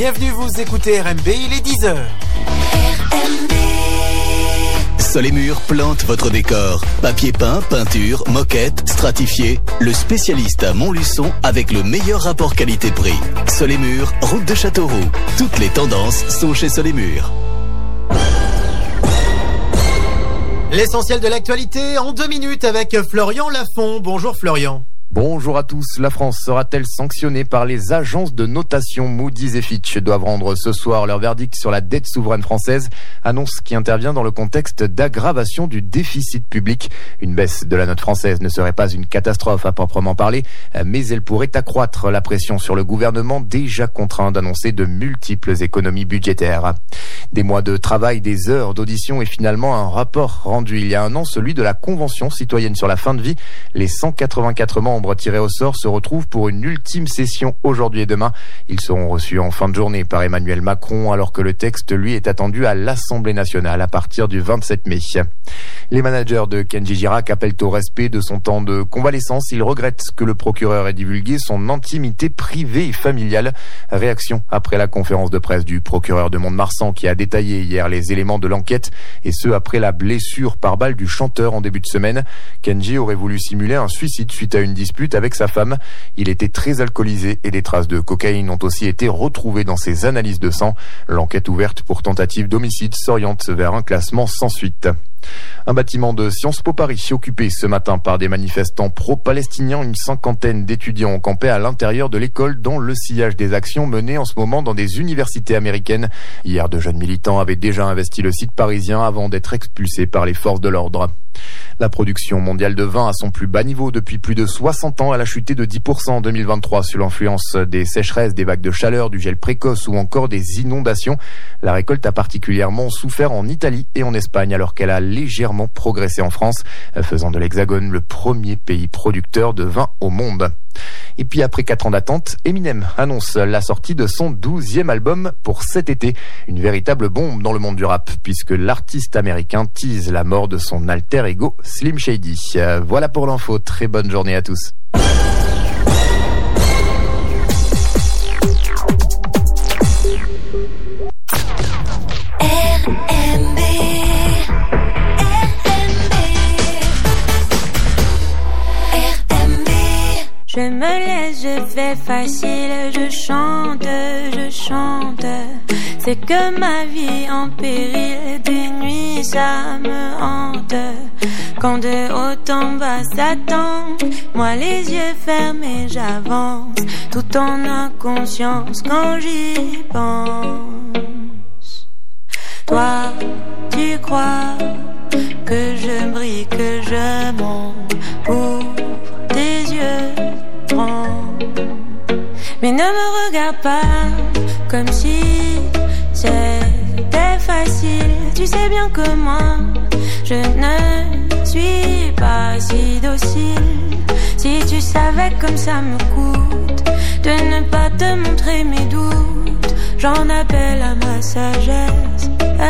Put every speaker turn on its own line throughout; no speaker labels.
Bienvenue, vous écoutez RMB, il est 10h.
Sol et Murs plante votre décor. Papier peint, peinture, moquette, stratifié. Le spécialiste à Montluçon avec le meilleur rapport qualité-prix. Sol et Murs, route de Châteauroux. Toutes les tendances sont chez Sol et Murs.
L'essentiel de l'actualité en 2 minutes avec Florian Lafont. Bonjour Florian.
Bonjour à tous. La France sera-t-elle sanctionnée par les agences de notation? Moody's et Fitch doivent rendre ce soir leur verdict sur la dette souveraine française, annonce qui intervient dans le contexte d'aggravation du déficit public. Une baisse de la note française ne serait pas une catastrophe à proprement parler, mais elle pourrait accroître la pression sur le gouvernement déjà contraint d'annoncer de multiples économies budgétaires. Des mois de travail, des heures d'audition et finalement un rapport rendu il y a un an, celui de la Convention citoyenne sur la fin de vie. Les 184 membres tirés au sort se retrouvent pour une ultime session aujourd'hui et demain. Ils seront reçus en fin de journée par Emmanuel Macron alors que le texte, lui, est attendu à l'Assemblée nationale à partir du 27 mai. Les managers de Kenji Girac appellent au respect de son temps de convalescence. Ils regrettent que le procureur ait divulgué son intimité privée et familiale. Réaction après la conférence de presse du procureur de Mont-de-Marsan qui a détaillé hier les éléments de l'enquête et ce après la blessure par balle du chanteur en début de semaine. Kenji aurait voulu simuler un suicide suite à une dispute avec sa femme. Il était très alcoolisé et des traces de cocaïne ont aussi été retrouvées dans ses analyses de sang. L'enquête ouverte pour tentative d'homicide s'oriente vers un classement sans suite. Un bâtiment de Sciences Po Paris occupé ce matin par des manifestants pro-palestiniens. Une 50aine d'étudiants ont campé à l'intérieur de l'école dans le sillage des actions menées en ce moment dans des universités américaines. Hier, de jeunes militants avaient déjà investi le site parisien avant d'être expulsés par les forces de l'ordre. La production mondiale de vin à son plus bas niveau depuis plus de 60 ans. Elle a chuté de 10% en 2023 sous l'influence des sécheresses, des vagues de chaleur, du gel précoce ou encore des inondations. La récolte a particulièrement souffert en Italie et en Espagne alors qu'elle a légèrement progressé en France, faisant de l'Hexagone le premier pays producteur de vin au monde. Et puis après 4 ans d'attente, Eminem annonce la sortie de son 12e album pour cet été. Une véritable bombe dans le monde du rap puisque l'artiste américain tease la mort de son alter ego Slim Shady. Voilà pour l'info, très bonne journée à tous.
Je me laisse, je fais facile, je chante. C'est que ma vie en péril, des nuits ça me hante. Quand de haut en bas s'attend, moi les yeux fermés j'avance, tout en inconscience quand j'y pense. Toi, tu crois que je brille, que je monte pour tes yeux. Mais ne me regarde pas comme si c'était facile. Tu sais bien que moi je ne suis pas si docile. Si tu savais comme ça me coûte de ne pas te montrer mes doutes, j'en appelle à ma sagesse,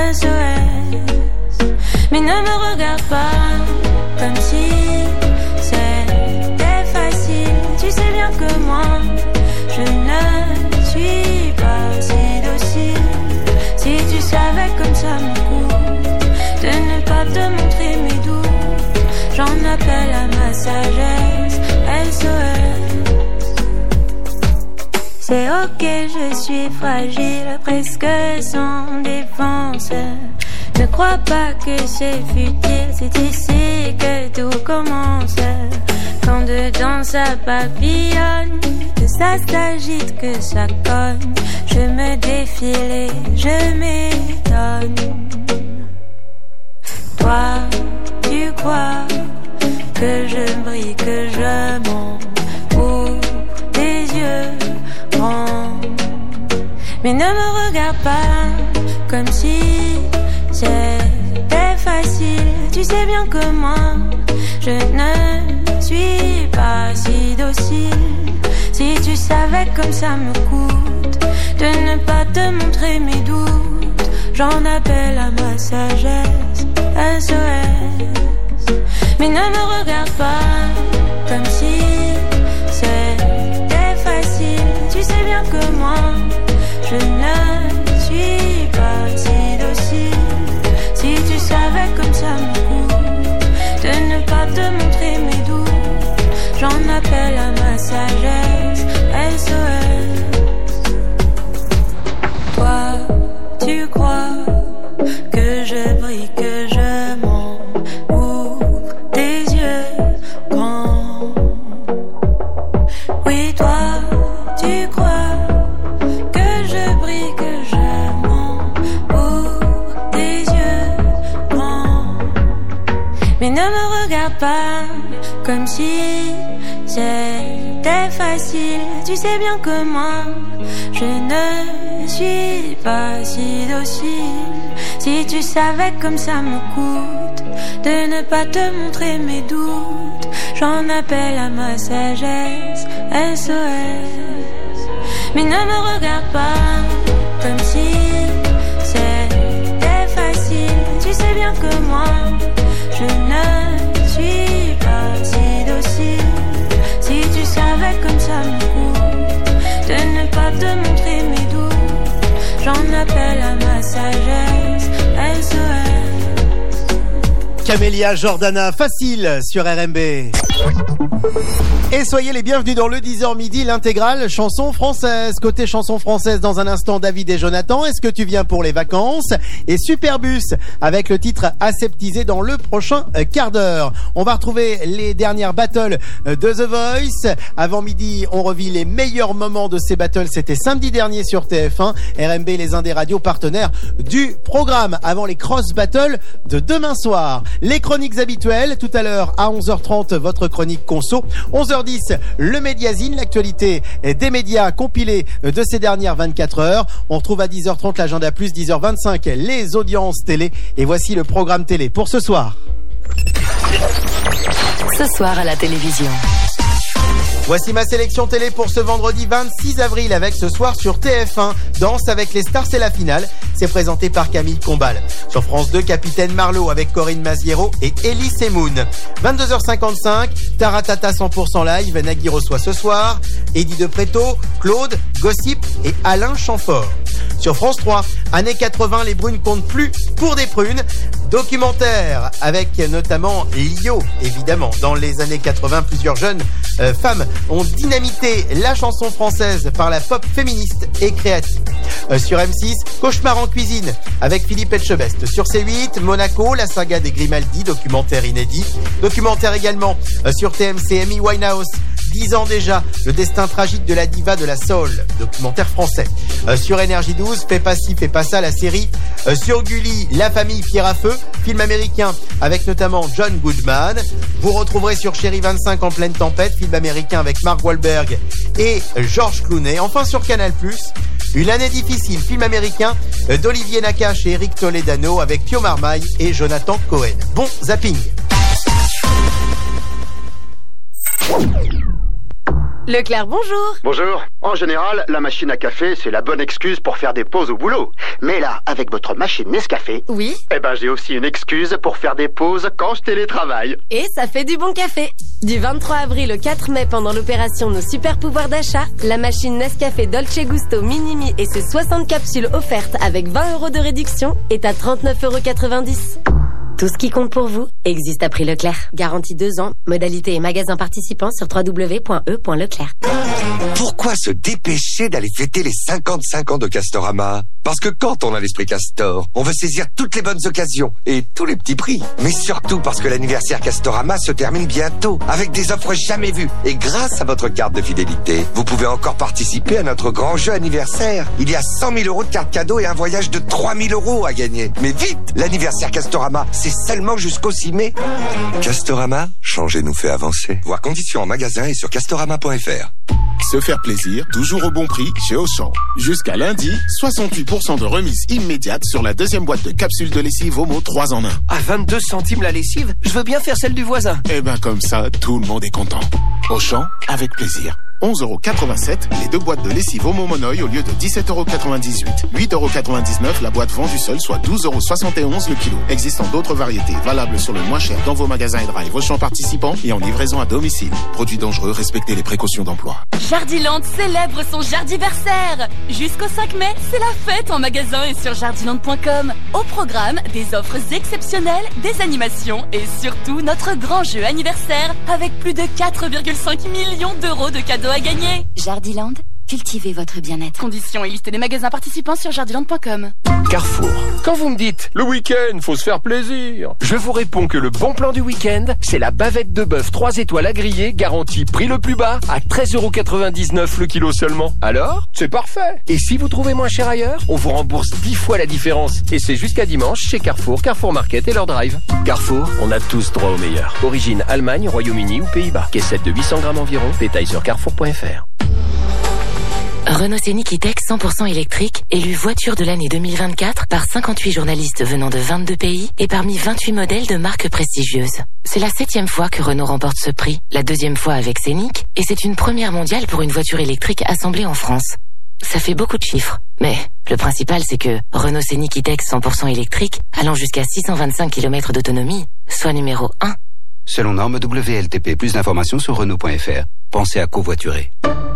SOS. Mais ne me regarde pas comme si c'était facile. Tu sais bien que moi je ne suis pas si docile. Si tu savais comme ça me coûte de ne pas te montrer mes doutes, j'en appelle à ma sagesse, SOS. C'est ok, je suis fragile, presque sans défense. Ne crois pas que c'est futile, c'est ici que tout commence. Quand dedans ça papillonne, que ça s'agite, que ça cogne, je me défile et je m'étonne. Toi, tu crois que je brille, que je monte pour tes yeux grands. Mais ne me regarde pas comme si c'était facile. Tu sais bien que moi je ne suis pas si docile. Si tu savais comme ça me coûte de ne pas te montrer mes doutes, j'en appelle à ma sagesse, SOS. Mais ne me regarde pas comme si c'était facile. Tu sais bien que moi je ne te montrer mes doutes. J'en appelle à ma sagesse, SOS. Toi, tu crois que je brille, que je mens. Ouvre tes yeux grands. Oui, toi, tu crois que je brille, que je mens. Ouvre tes yeux grands. Mais ne me regarde pas comme si c'était facile. Tu sais bien que moi, je ne suis pas si docile. Si tu savais comme ça me coûte de ne pas te montrer mes doutes, j'en appelle à ma sagesse, SOS. Mais ne me regarde pas comme si c'était facile. Tu sais bien que moi, je ne suis pas si docile. Si tu savais comme ça me coûte de ne pas te montrer mes doutes, j'en appelle à ma sagesse, SOS.
Camélia Jordana, facile sur RMB. Et soyez les bienvenus dans le 10h midi, l'intégrale chanson française. Côté chanson française, dans un instant, David et Jonathan. Est-ce que tu viens pour les vacances? Et Superbus, avec le titre aseptisé dans le prochain quart d'heure. On va retrouver les dernières battles de The Voice. Avant midi, on revit les meilleurs moments de ces battles. C'était samedi dernier sur TF1. RMB, les uns des radios partenaires du programme. Avant les cross battles de demain soir. Les chroniques habituelles, tout à l'heure à 11h30, votre chronique conso. 11h10, le Médiazine, l'actualité des médias compilée de ces dernières 24 heures. On retrouve à 10h30 l'agenda plus, 10h25 les audiences télé. Et voici le programme télé pour ce soir.
Ce soir à la télévision.
Voici ma sélection télé pour ce vendredi 26 avril avec ce soir sur TF1, Danse avec les stars, c'est la finale. C'est présenté par Camille Combal. Sur France 2, Capitaine Marlowe avec Corinne Maziero et Elie Semoun. 22h55, Taratata 100% live, Nagui reçoit ce soir Eddie de Pretto, Claude, Gossip et Alain Chamfort. Sur France 3, années 80, les brunes comptent plus pour des prunes. Documentaire avec notamment Lio, évidemment. Dans les années 80, plusieurs jeunes femmes ont dynamité la chanson française par la pop féministe et créative. Sur M6, Cauchemar en cuisine avec Philippe Etchebest. Sur C8, Monaco, la saga des Grimaldi, documentaire inédit. Documentaire également sur TMC, Amy Winehouse. 10 ans déjà, le destin tragique de la diva de la soul, documentaire français. Sur Énergie 12, Fais pas ci, fais pas ça, la série. Sur Gulli, La famille Pierre à feu, film américain avec notamment John Goodman. Vous retrouverez sur Chéri 25 en pleine tempête, film américain avec Mark Wahlberg et George Clooney. Enfin sur Canal+, Une année difficile, film américain d'Olivier Nakache et Eric Toledano avec Pio Marmaille et Jonathan Cohen. Bon zapping.
Leclerc, bonjour.
Bonjour. En général, la machine à café, c'est la bonne excuse pour faire des pauses au boulot. Mais là, avec votre machine Nescafé...
Oui.
Eh ben, j'ai aussi une excuse pour faire des pauses quand je télétravaille.
Et ça fait du bon café. Du 23 avril au 4 mai, pendant l'opération Nos Super Pouvoirs d'achat, la machine Nescafé Dolce Gusto Minimi et ses 60 capsules offertes avec 20 € de réduction est à 39,90 €. Tout ce qui compte pour vous existe à prix Leclerc. Garantie 2 ans. Modalité et magasins participants sur www.e.leclerc.
Pourquoi se dépêcher d'aller fêter les 55 ans de Castorama? Parce que quand on a l'esprit Castor, on veut saisir toutes les bonnes occasions et tous les petits prix. Mais surtout parce que l'anniversaire Castorama se termine bientôt avec des offres jamais vues. Et grâce à votre carte de fidélité, vous pouvez encore participer à notre grand jeu anniversaire. Il y a 100 000 € de cartes cadeaux et un voyage de 3 000 € à gagner. Mais vite, l'anniversaire Castorama, c'est seulement jusqu'au 6 mai. Castorama, changer nous fait avancer. Voir conditions en magasin et sur castorama.fr.
Se faire plaisir, toujours au bon prix chez Auchan. Jusqu'à lundi, 68% de remise immédiate sur la deuxième boîte de capsules de lessive Omo 3 en 1.
À 22 centimes la lessive, je veux bien faire celle du voisin.
Eh ben comme ça, tout le monde est content. Auchan, avec plaisir. 11,87 €. Les 2 boîtes de lessive Omo Monoï au lieu de 17,98 €. 8,99 € la boîte vendue seule, soit 12,71 € le kilo. Existant d'autres variétés valables sur le moins cher dans vos magasins et drive Auchan participants et en livraison à domicile. Produits dangereux, respectez les précautions d'emploi.
Jardiland célèbre son jardiversaire. Jusqu'au 5 mai, c'est la fête en magasin et sur jardiland.com. Au programme, des offres exceptionnelles, des animations et surtout notre grand jeu anniversaire avec plus de 4,5 millions d'euros de cadeaux à gagner.
Jardiland, cultivez votre bien-être.
Conditions et liste des magasins participants sur jardiland.com.
Carrefour. Quand vous me dites, le week-end, faut se faire plaisir, je vous réponds que le bon plan du week-end, c'est la bavette de bœuf 3 étoiles à griller, garantie prix le plus bas, à 13,99 € le kilo seulement. Alors, c'est parfait. Et si vous trouvez moins cher ailleurs, on vous rembourse 10 fois la différence. Et c'est jusqu'à dimanche chez Carrefour, Carrefour Market et leur drive. Carrefour, on a tous droit au meilleur. Origine Allemagne, Royaume-Uni ou Pays-Bas. Caissette de 800 grammes environ. Détail sur carrefour.fr.
Renault Scénic E-Tech 100% électrique, élu voiture de l'année 2024 par 58 journalistes venant de 22 pays et parmi 28 modèles de marques prestigieuses. C'est la 7e fois que Renault remporte ce prix, la 2e fois avec Scénic, et c'est une première mondiale pour une voiture électrique assemblée en France. Ça fait beaucoup de chiffres, mais le principal c'est que Renault Scénic E-Tech 100% électrique, allant jusqu'à 625 km d'autonomie, soit numéro 1.
Selon norme WLTP, plus d'informations sur Renault.fr. Pensez à covoiturer.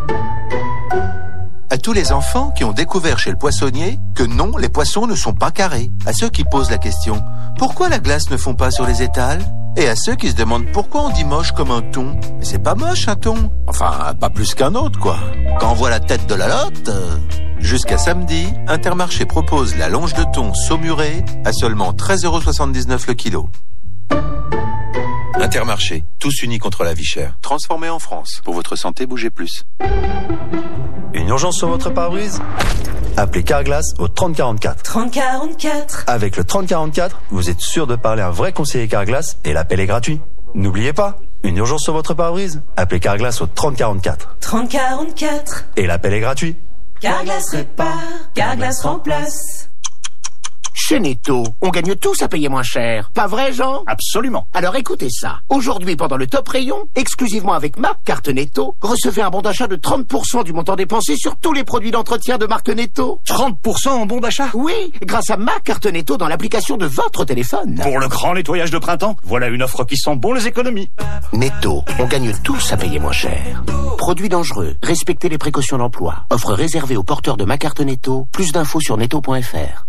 À tous les enfants qui ont découvert chez le poissonnier que non, les poissons ne sont pas carrés. À ceux qui posent la question, pourquoi la glace ne fond pas sur les étals? Et à ceux qui se demandent pourquoi on dit moche comme un thon. Mais c'est pas moche un thon. Enfin, pas plus qu'un autre quoi. Quand on voit la tête de la lotte... Jusqu'à samedi, Intermarché propose la longe de thon saumurée à seulement 13,79 € le kilo. Intermarché, tous unis contre la vie chère. Transformé en France. Pour votre santé, bougez plus.
Une urgence sur votre pare-brise? Appelez Carglass au 3044.
3044.
Avec le 3044, vous êtes sûr de parler à un vrai conseiller Carglass et l'appel est gratuit. N'oubliez pas, une urgence sur votre pare-brise? Appelez Carglass au 3044.
3044.
Et l'appel est gratuit.
Carglass répare, Carglass remplace.
Chez Netto, on gagne tous à payer moins cher. Pas vrai, Jean?
Absolument.
Alors écoutez ça. Aujourd'hui, pendant le top rayon, exclusivement avec ma carte Netto, recevez un bon d'achat de 30% du montant dépensé sur tous les produits d'entretien de marque Netto.
30% en bon d'achat?
Oui, grâce à ma carte Netto dans l'application de votre téléphone.
Pour le grand nettoyage de printemps, voilà une offre qui sent bon les économies.
Netto, on gagne tous à payer moins cher. Produits dangereux, respectez les précautions d'emploi. Offre réservée aux porteurs de ma carte Netto. Plus d'infos sur netto.fr.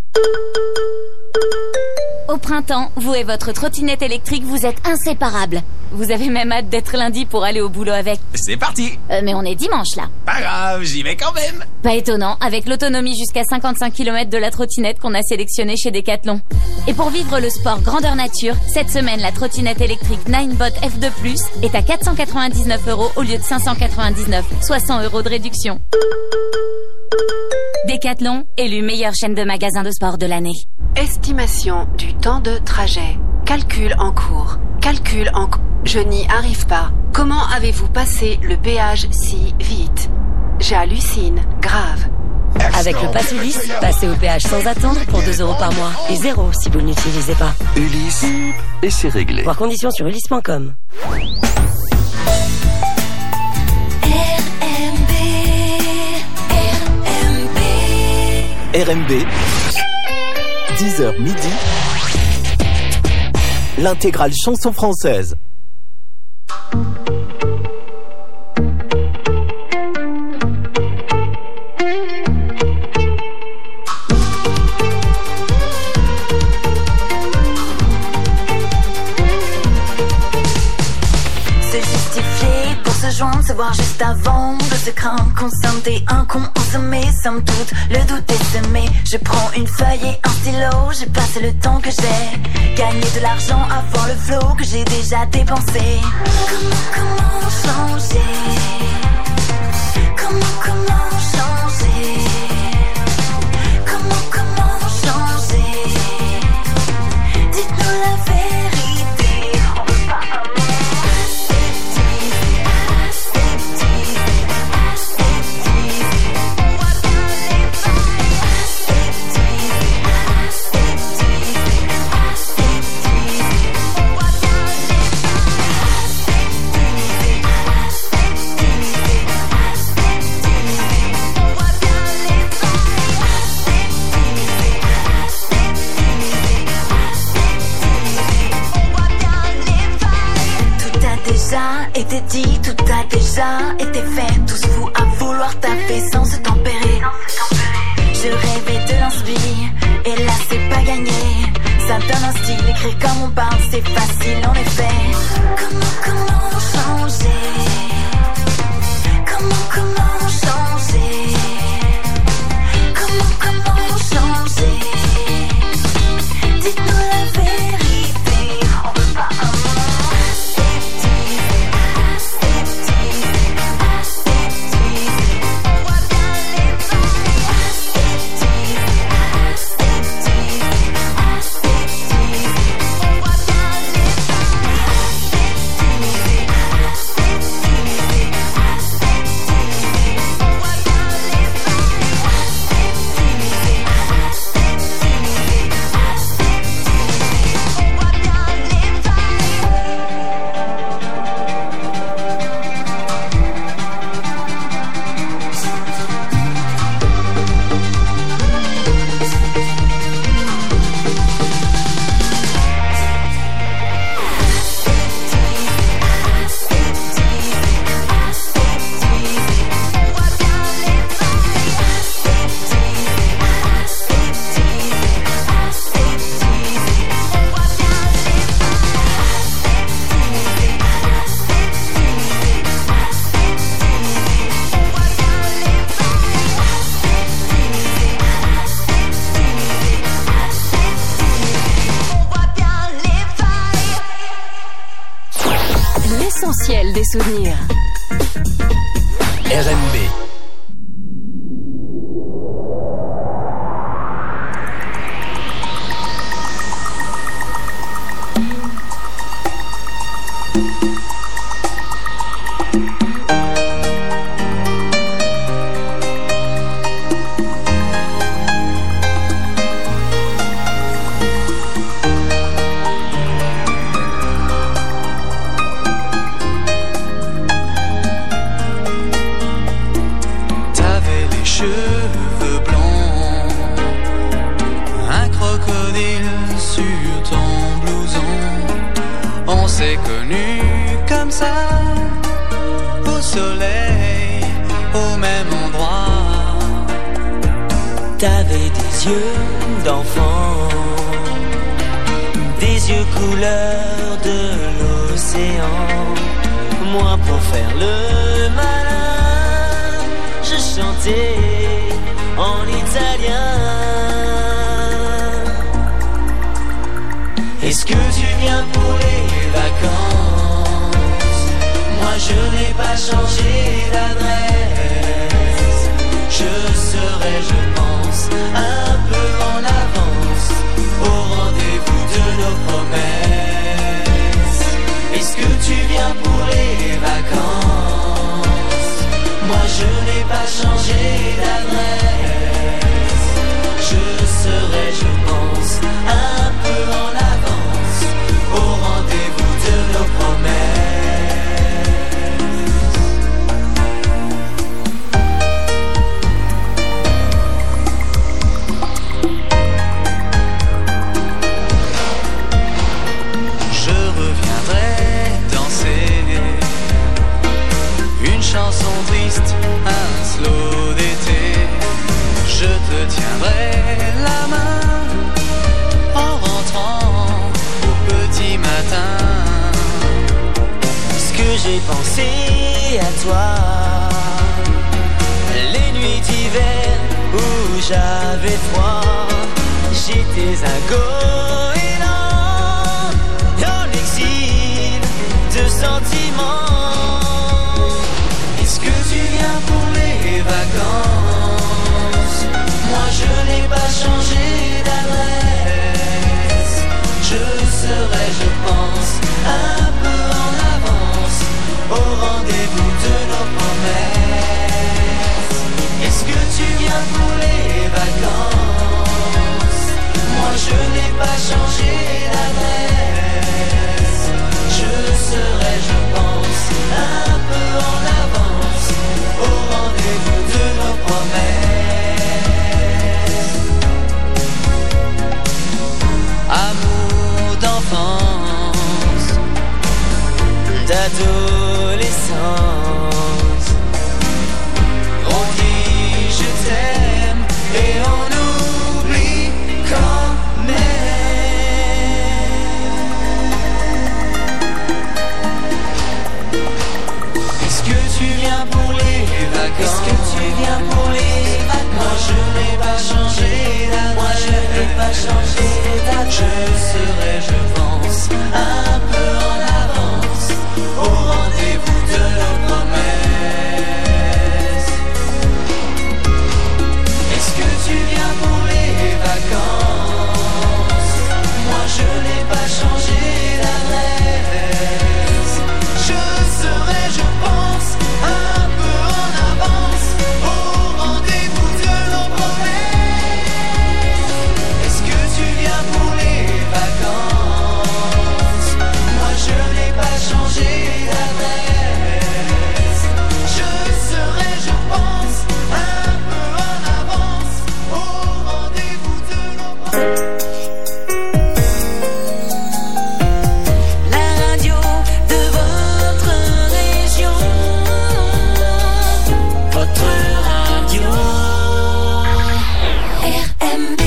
Au printemps, vous et votre trottinette électrique, vous êtes inséparables. Vous avez même hâte d'être lundi pour aller au boulot avec.
C'est parti.
Mais on est dimanche là.
Pas grave, j'y vais quand même.
Pas étonnant, avec l'autonomie jusqu'à 55 km de la trottinette qu'on a sélectionnée chez Decathlon. Et pour vivre le sport grandeur nature, cette semaine, la trottinette électrique Ninebot F2+, est à 499 € au lieu de 599, soit 100 € de réduction. Decathlon, élu meilleure chaîne de magasins de sport de l'année.
Estimation du temps de trajet. Calcul en cours. Je n'y arrive pas. Comment avez-vous passé le péage si vite? J'hallucine. Grave.
Avec le Pass Ulysse, passez au péage sans attendre pour 2 € par mois. Et 0 si vous ne l'utilisez pas.
Ulysse, et c'est réglé.
Voir conditions sur ulysse.com.
RMB, 10h midi, l'intégrale chanson française.
Se voir juste avant de se craindre, consciente et inconsommée, somme toute, le doute est semé. Je prends une feuille et un stylo, j'ai passé le temps que j'ai gagné de l'argent avant le flot que j'ai déjà dépensé. Comment changer? Comment changer? Comment changer? Dites-nous la vérité. On veut pas un s'est dit, tout a déjà été fait. Tous fous à vouloir taffer sans se tempérer. Je rêvais de l'inspire, et là c'est pas gagné. Ça donne un style, écrire comme on parle, c'est facile en effet. Comment changer? Comment changer? Comment changer? Dites-nous la vérité, on veut pas un monde aseptisé, aseptisé, aseptisé. On voit bien les failles, aseptisé, aseptisé, aseptisé. On voit bien les failles, aseptisé, aseptisé, aseptisé. On voit bien les failles, aseptisé,
L'essentiel des souvenirs.
RMB.
T'avais des yeux d'enfant, des yeux couleur de l'océan. Moi pour faire le malin, je chantais en italien. Est-ce que tu viens pour les vacances? Moi je n'ai pas changé d'adresse. Je serai, je pense, un peu en avance au rendez-vous de nos promesses. Est-ce que tu viens pour les vacances? Moi je n'ai pas changé d'adresse. Je serai, je pense, un peu en avance au rendez-vous de nos promesses.
Chanson triste, un slow d'été. Je te tiendrai la main en rentrant au petit matin.
Ce que j'ai pensé à toi, les nuits d'hiver où j'avais froid, j'étais un goéland dans l'exil de sentiments. Est-ce que tu viens pour les vacances? Moi je n'ai pas changé d'adresse. Je serai, je pense, un peu en avance au rendez-vous de nos promesses. Est-ce que tu viens pour les vacances? Moi je n'ai pas changé d'adresse. Je serai, je pense, un peu en avance au rendez-vous de nos promesses. Amour d'enfance, vacances? Est-ce que tu viens pour les vacances? Moi je n'ai pas changé d'adresse. Moi je n'ai pas changé d'adresse. Je serai, je pense, un peu en avance au rendez-vous de nos promesses. Est-ce que tu viens pour les vacances? Moi je n'ai pas changé d'adresse. Je serai, je pense, un peu en avance au rendez-vous de nos promesses. Est-ce que tu viens pour les vacances? Moi je n'ai pas changé d'adresse. Je serai, je pense, un peu en avance au rendez-vous de nos promesses.
La radio de votre région, votre radio RMB.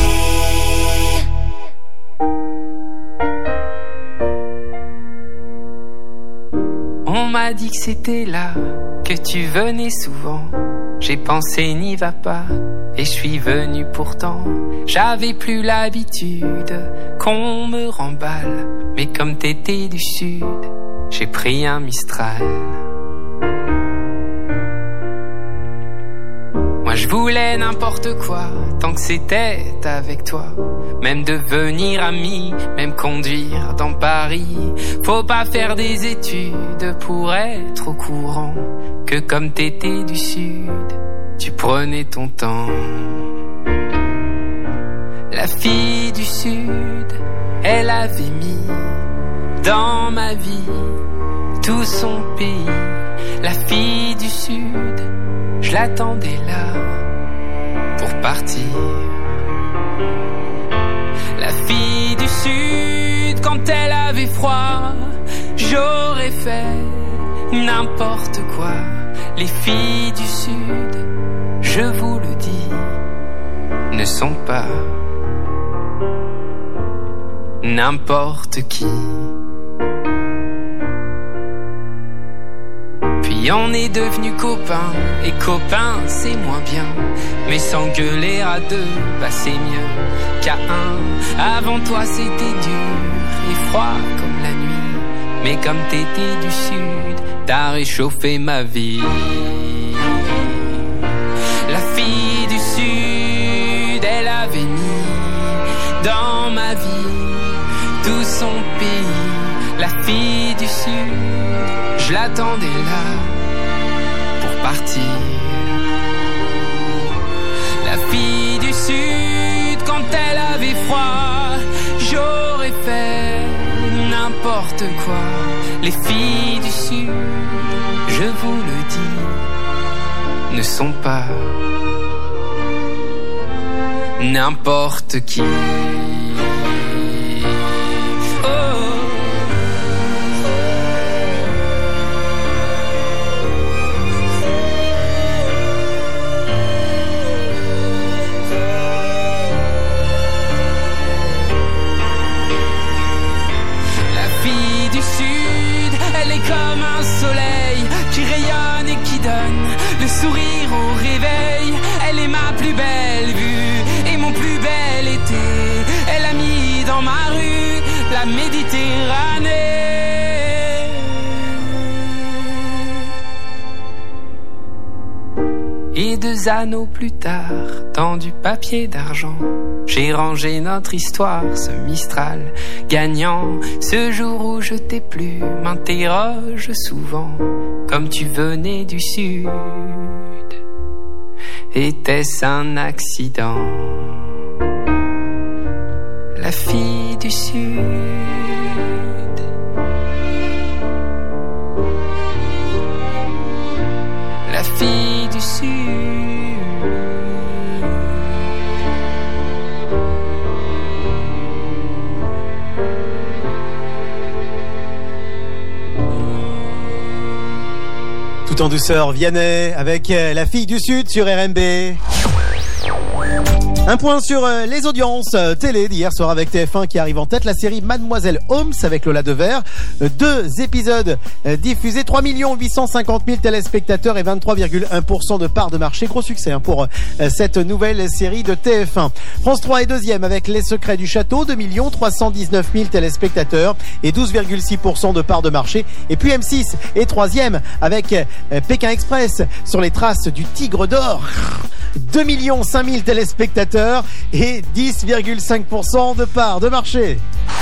On m'a dit que c'était là, que tu venais souvent. J'ai pensé n'y va pas, et je suis venu pourtant. J'avais plus l'habitude qu'on me remballe, mais comme t'étais du sud, j'ai pris un Mistral. Moi je voulais n'importe quoi, tant que c'était avec toi. Même devenir ami, même conduire dans Paris. Faut pas faire des études pour être au courant que comme t'étais du sud, tu prenais ton temps. La fille du sud, elle avait mis dans ma vie tout son pays. La fille du sud, je l'attendais là pour partir. La fille du sud, quand elle avait froid, j'aurais fait n'importe quoi. Les filles du sud, je vous le dis, ne sont pas n'importe qui. Puis on est devenus copains, et copains c'est moins bien. Mais s'engueuler à deux, bah c'est mieux qu'à un. Avant toi c'était dur et froid comme la nuit, mais comme t'étais du sud, t'as réchauffé ma vie. La fille du sud, elle avait mis dans ma vie tout son pays. La fille du sud, je l'attendais là pour partir. La fille du sud, quand elle avait froid, j'aurais fait n'importe quoi. Les filles du sud, je vous le dis, ne sont pas n'importe qui. Comme un soleil qui rayonne et qui donne le sourire au réveil. Elle est ma plus belle vue et mon plus bel été. Elle a mis dans ma rue la Méditerranée. Et 2 anneaux plus tard, dans du papier d'argent, j'ai rangé notre histoire, ce Mistral gagnant. Ce jour où je t'ai plu, m'interroge souvent, comme tu venais du sud, était-ce un accident? La fille du sud, la fille du sud.
Tout en douceur, Vianney avec la fille du Sud sur RMB. Un point sur les audiences télé d'hier soir avec TF1 qui arrive en tête. La série Mademoiselle Holmes avec Lola Devers. 2 épisodes diffusés, 3 850 000 téléspectateurs et 23,1% de part de marché. Gros succès pour cette nouvelle série de TF1. France 3 est deuxième avec Les Secrets du Château, 2 319 000 téléspectateurs et 12,6% de part de marché. Et puis M6 est troisième avec Pékin Express sur les traces du Tigre d'Or. 2 500 000 téléspectateurs et 10,5% de part de marché.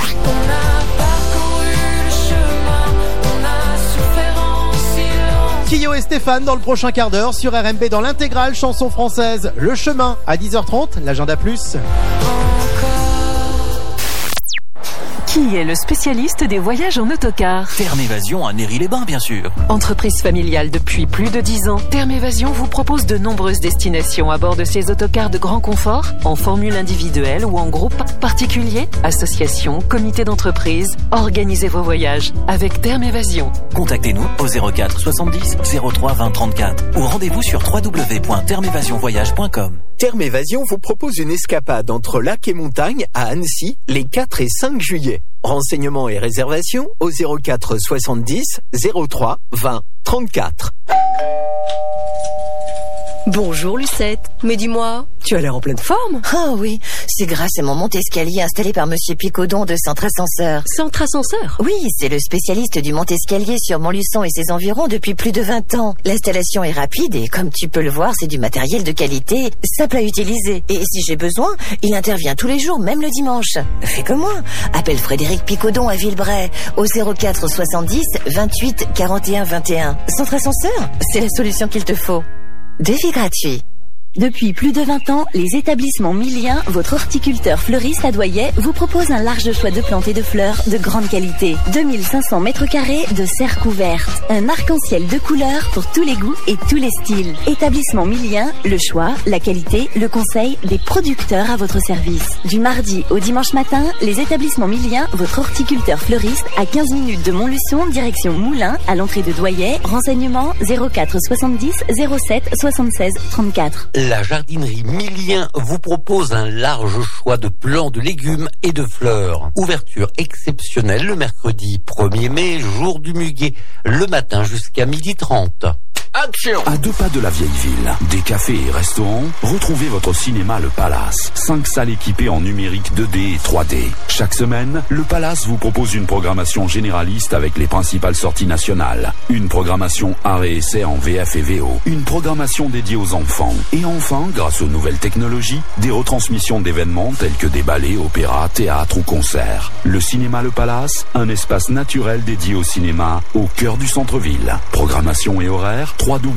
Kyo et Stéphane dans le prochain quart d'heure sur RMB dans l'intégrale chanson française. Le chemin à 10h30, l'agenda plus.
Qui est le spécialiste des voyages en autocar?
Terme Évasion à Néry-les-Bains, bien sûr.
Entreprise familiale depuis plus de 10 ans, Terme Évasion vous propose de nombreuses destinations à bord de ses autocars de grand confort, en formule individuelle ou en groupe, particulier, association, comité d'entreprise. Organisez vos voyages avec Terme Évasion.
Contactez-nous au 04 70 03 20 34 ou rendez-vous sur www.termeévasionvoyage.com.
Terme Évasion vous propose une escapade entre lac et montagne à Annecy les 4 et 5 juillet. Renseignements et réservations au 04 70 03 20 34.
Bonjour Lucette, mais dis-moi, tu as l'air en pleine forme.
Ah oui, c'est grâce à mon monte-escalier installé par Monsieur Picodon de Centre Ascenseur.
Centre Ascenseur?
Oui, c'est le spécialiste du monte-escalier sur Montluçon et ses environs depuis plus de 20 ans. L'installation est rapide et comme tu peux le voir, c'est du matériel de qualité, simple à utiliser. Et si j'ai besoin, il intervient tous les jours, même le dimanche. Fais comme moi, appelle Frédéric Picodon à Villebray au 04 70 28 41 21. Centre Ascenseur, c'est la solution qu'il te faut. Devis gratuit.
Depuis plus de 20 ans, les établissements Millien, votre horticulteur fleuriste à Doyet, vous propose un large choix de plantes et de fleurs de grande qualité. 2500 mètres carrés de serre couverte. Un arc-en-ciel de couleurs pour tous les goûts et tous les styles. Établissement Millien, le choix, la qualité, le conseil des producteurs à votre service. Du mardi au dimanche matin, les établissements Millien, votre horticulteur fleuriste à 15 minutes de Montluçon, direction Moulins, à l'entrée de Doyet. Renseignements 04 70 07 76 34.
La jardinerie Millien vous propose un large choix de plants de légumes et de fleurs. Ouverture exceptionnelle le mercredi 1er mai, jour du muguet, le matin jusqu'à 12h30.
Action! À 2 pas de la vieille ville, des cafés et restaurants, retrouvez votre cinéma Le Palace. 5 salles équipées en numérique 2D et 3D. Chaque semaine, Le Palace vous propose une programmation généraliste avec les principales sorties nationales. Une programmation art et essai en VF et VO. Une programmation dédiée aux enfants. Et enfin, grâce aux nouvelles technologies, des retransmissions d'événements tels que des ballets, opéras, théâtres ou concerts. Le cinéma Le Palace, un espace naturel dédié au cinéma au cœur du centre-ville. Programmation et horaire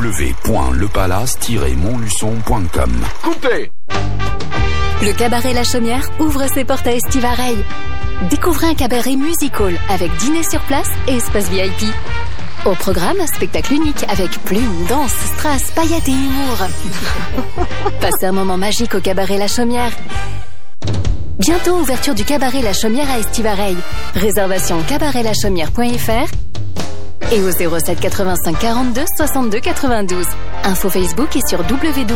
www.lepalace-montluçon.com. Coupé!
Le cabaret La Chaumière ouvre ses portes à Estivareil. Découvrez un cabaret musical avec dîner sur place et espace VIP. Au programme, un spectacle unique avec plumes, danse, strass, paillettes et humour. Passez un moment magique au cabaret La Chaumière. Bientôt ouverture du cabaret La Chaumière à Estivareil. Réservation cabaretlachaumière.fr et au 07 85 42 62 92. Info Facebook et sur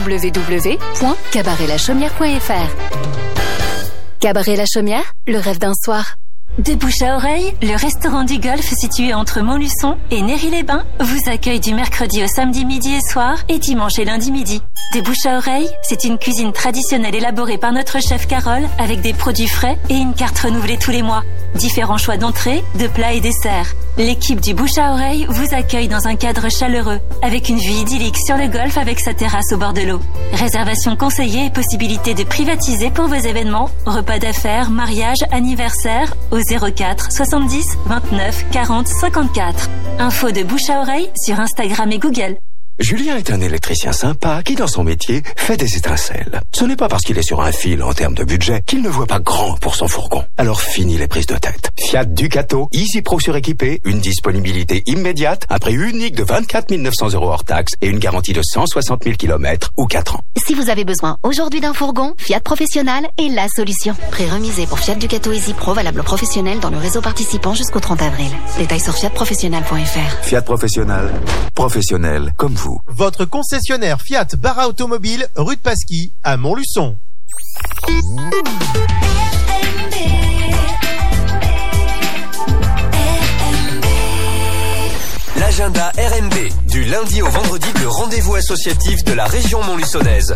www.cabaretlachaumière.fr. Cabaret La Chaumière, le rêve d'un soir.
De bouche à oreille, le restaurant du Golfe situé entre Montluçon et Néry-les-Bains vous accueille du mercredi au samedi midi et soir et dimanche et lundi midi. De bouche à oreille, c'est une cuisine traditionnelle élaborée par notre chef Carole avec des produits frais et une carte renouvelée tous les mois. Différents choix d'entrées, de plats et desserts. L'équipe du bouche à oreille vous accueille dans un cadre chaleureux avec une vue idyllique sur le golfe avec sa terrasse au bord de l'eau. Réservation conseillée et possibilité de privatiser pour vos événements, repas d'affaires, mariage, anniversaire au 04 70 29 40 54. Info de bouche à oreille sur Instagram et Google.
Julien est un électricien sympa qui, dans son métier, fait des étincelles. Ce n'est pas parce qu'il est sur un fil en termes de budget qu'il ne voit pas grand pour son fourgon. Alors fini les prises de tête. Fiat Ducato, Easy Pro suréquipé, une disponibilité immédiate, un prix unique de 24 900 € hors taxe et une garantie de 160 000 km ou 4 ans.
Si vous avez besoin aujourd'hui d'un fourgon, Fiat Professionnel est la solution.
Prix remisé pour Fiat Ducato Easy Pro valable professionnel dans le réseau participant jusqu'au 30 avril. Détails sur fiatprofessionnel.fr.
Fiat Professionnel, professionnel comme vous.
Votre concessionnaire Fiat Barra Automobile, rue de Pasquis, à Montluçon.
L'agenda RMB, du lundi au vendredi, le rendez-vous associatif de la région montluçonnaise.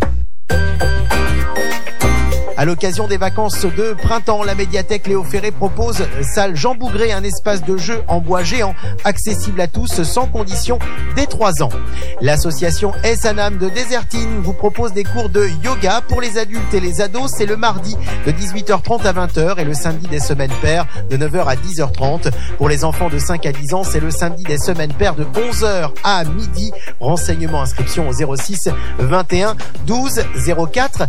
À l'occasion des vacances de printemps, la médiathèque Léo Ferré propose salle Jean Bougré, un espace de jeu en bois géant, accessible à tous, sans condition, dès 3 ans. L'association S-Anam de Désertine vous propose des cours de yoga pour les adultes et les ados. C'est le mardi de 18h30 à 20h et le samedi des semaines paires de 9h à 10h30. Pour les enfants de 5 à 10 ans, c'est le samedi des semaines paires de 11h à midi. Renseignements, inscription au 06 21 12 04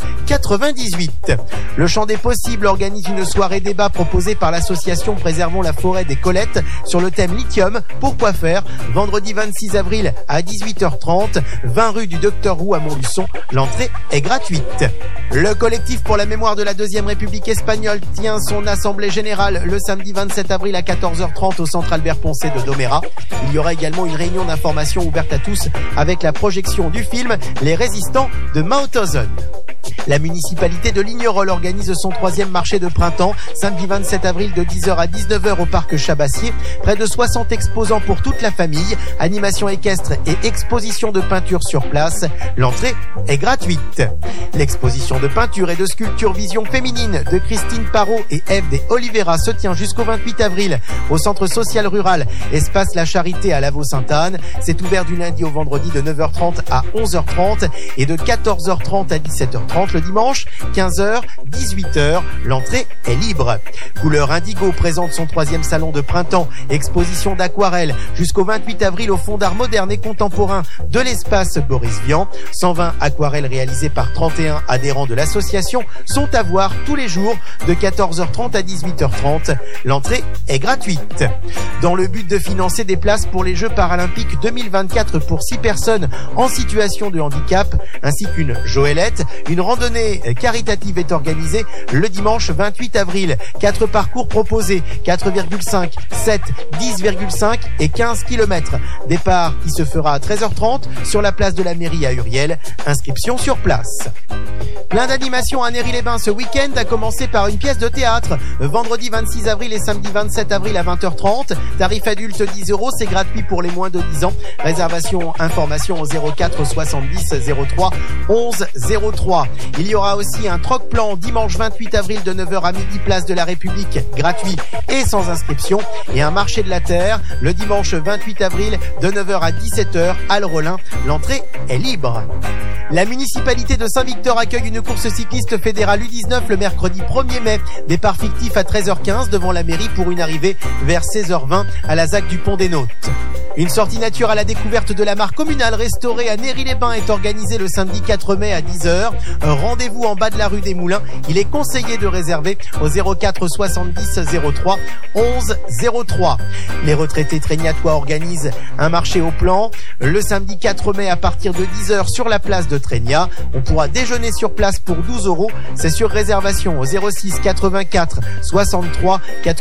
98. Le Champ des Possibles organise une soirée débat proposée par l'association Préservons la forêt des Colettes sur le thème lithium. Pourquoi faire? Vendredi 26 avril à 18h30, 20 rue du Docteur Roux à Montluçon. L'entrée est gratuite. Le collectif pour la mémoire de la Deuxième République espagnole tient son assemblée générale le samedi 27 avril à 14h30 au centre Albert Poncet de Domérat. Il y aura également une réunion d'information ouverte à tous avec la projection du film Les Résistants de Mauthausen. La municipalité de Lignerolles organise son 3e marché de printemps, samedi 27 avril de 10h à 19h au parc Chabassier. Près de 60 exposants pour toute la famille, animation équestre et exposition de peinture sur place. L'entrée est gratuite. L'exposition de peinture et de sculpture vision féminine de Christine Parot et Ève des Oliveira se tient jusqu'au 28 avril au centre social rural Espace La Charité à Lavaux-Sainte-Anne. C'est ouvert du lundi au vendredi de 9h30 à 11h30 et de 14h30 à 17h30 le dimanche, 15h, 18h. L'entrée est libre. Couleur Indigo présente son 3e salon de printemps, exposition d'aquarelle jusqu'au 28 avril au Fond d'art moderne et contemporain de l'espace Boris Vian. 120 aquarelles réalisées par 31 adhérents de l'association sont à voir tous les jours de 14h30 à 18h30. L'entrée est gratuite. Dans le but de financer des places pour les Jeux paralympiques 2024 pour 6 personnes en situation de handicap, ainsi qu'une Joëlette, une randonnée caritative est organisée le dimanche 28 avril. 4 parcours proposés, 4,5, 7, 10,5 et 15 km. Départ qui se fera à 13h30 sur la place de la mairie à Uriel. Inscription sur place. Plein d'animations à Néry-les-Bains ce week-end, à commencer par une pièce de théâtre. Vendredi 26 avril et samedi 27 avril à 20h30. Tarif adulte 10 €, c'est gratuit pour les moins de 10 ans. Réservation, information au 04 70 03 11 03. Il y aura aussi un troc-plan dimanche 28 avril de 9h à midi, place de la République, gratuit et sans inscription. Et un marché de la terre le dimanche 28 avril de 9h à 17h à Le Rollin. L'entrée est libre. La municipalité de Saint-Victor accueille une course cycliste fédérale U19 le mercredi 1er mai. Départ fictif à 13h15 devant la mairie pour une arrivée vers 16h20 à la ZAC du Pont des Nautes. Une sortie nature à la découverte de la mare communale restaurée à Néry-les-Bains est organisée le samedi 4 mai à 10h. Rendez-vous en bas de la rue des Moulins. Il est conseillé de réserver au 04 70 03 11 03. Les retraités trégnatois organisent un marché au plan le samedi 4 mai à partir de 10h sur la place de Trégnat. On pourra déjeuner sur place pour 12 €. C'est sur réservation au 06 84 63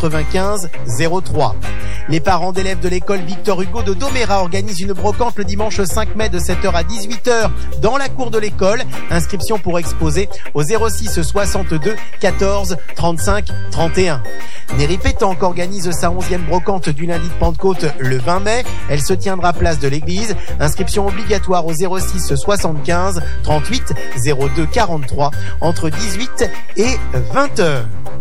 95 03. Les parents d'élèves de l'école Victor Hugo de Domérat organisent une brocante le dimanche 5 mai de 7h à 18h dans la cour de l'école. Inscription pour exposer au 06 62 14 35 31. Néry Pétanque organise sa 11e brocante du lundi de Pentecôte le 20 mai. Elle se tiendra place de l'église. Inscription obligatoire au 06 75 38 02 43 entre 18 et 20h.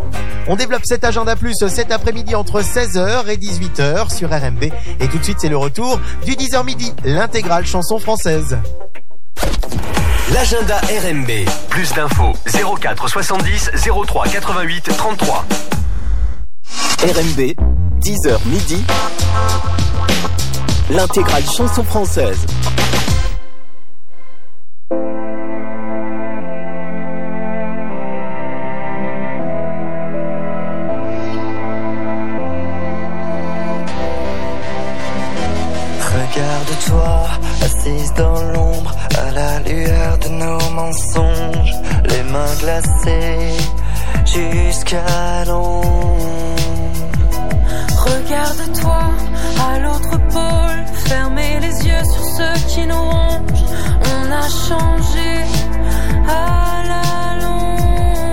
On développe cet agenda plus cet après-midi entre 16h et 18h sur RMB. Et tout de suite, c'est le retour du 10h midi, l'intégrale chanson française.
L'agenda RMB. Plus d'infos 04 70 03 88 33.
RMB, 10h midi, l'intégrale chanson française.
Regarde-toi, assise dans l'ombre, à la lueur de nos mensonges, les mains glacées jusqu'à l'ombre.
Regarde-toi à l'autre pôle, fermez les yeux sur ceux qui nous rongent. On a changé à la longue.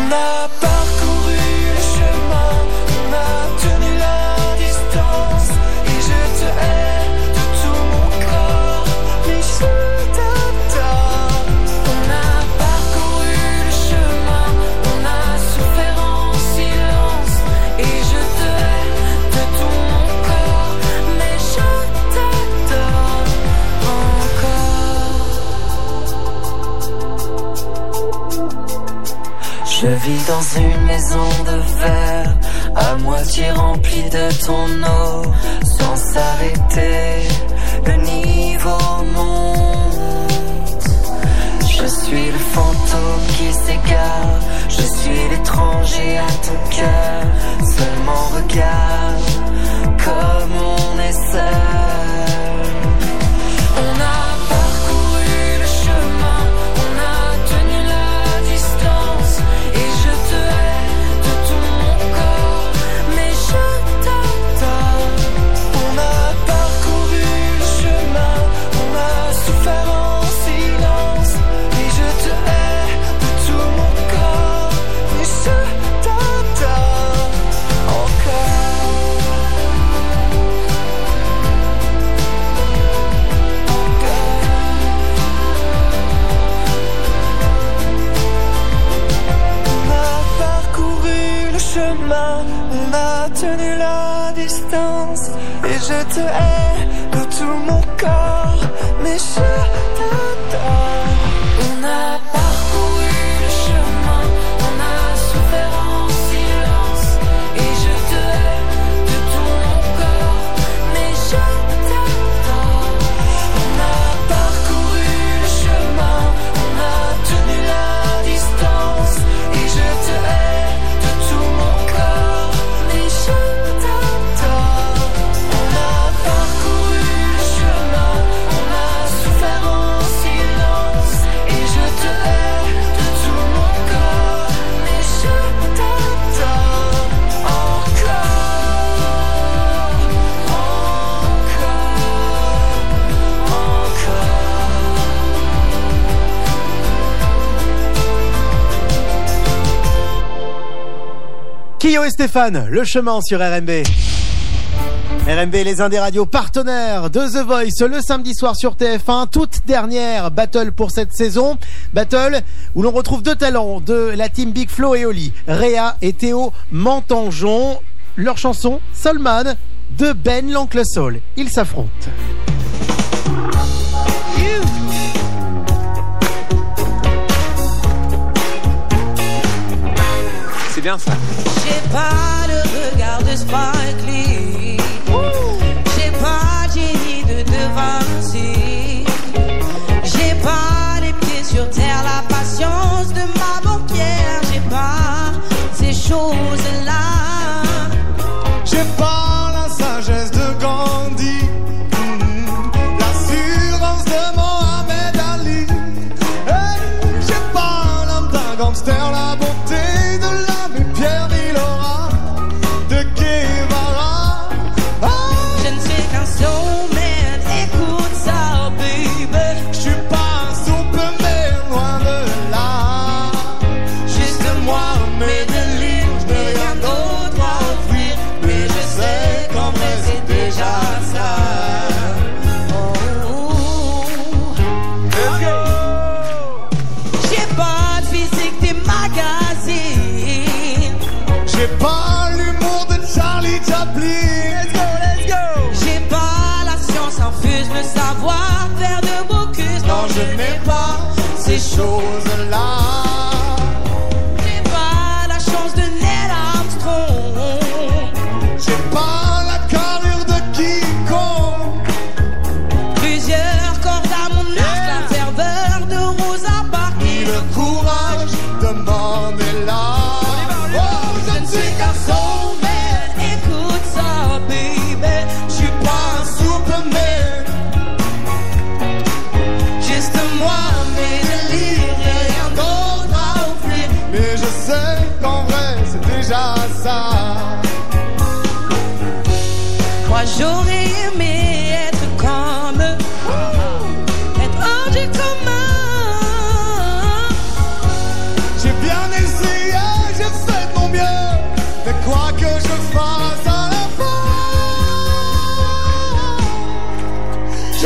On a parcouru le chemin, on a tenu la distance, et je te hais de tout mon corps, mais je t'adore. On a parcouru le chemin, on a souffert en silence, et je te hais de tout mon corps, mais je t'adore encore. Je vis dans une maison de verre, à moitié remplie de ton eau, sans s'arrêter, le niveau monte. Je suis le fantôme qui s'égare, je suis l'étranger à ton cœur, seulement regarde comme on est seul. On a parcouru le chemin, on a tenu la distance, et je te hais de tout mon corps, mais je t'adore. On a parcouru le chemin, on a souffert en silence, et je te hais de tout mon corps, mais je t'adore encore. On a parcouru le chemin, on a tenu la distance, et je te hais de tout mon corps, mais je t'adore. On a parcouru le chemin, on a souffert en silence, et je te hais de tout mon corps, mais je t'adore. On a parcouru le chemin, on a tenu la distance, et je te hais de tout mon corps, mais je t'adore. On a parcouru le chemin, on a souffert en silence, et je te hais de tout mon corps, mais je t'adore
Kyo et Stéphane, le chemin sur RMB. RMB, les uns des radios partenaires de The Voice, le samedi soir sur TF1, toute dernière battle pour cette saison. Battle où l'on retrouve deux talents de la team Big Flo et Oli, Réa et Théo Mantanjon. Leur chanson, Soulman, de Ben l'Oncle Soul. Ils s'affrontent.
C'est bien ça.
J'ai pas le regard de Spike Lee, j'ai pas Jenny de De Vinci, j'ai pas les pieds sur terre, la patience de ma banquière, j'ai pas ces choses-là.
J'ai pas la sagesse de Gandhi, l'assurance de Mohamed Ali. Hey, j'ai pas l'âme d'un gangster, la beauté de l'âme et Pierre ni Laura de Guevara. Oh,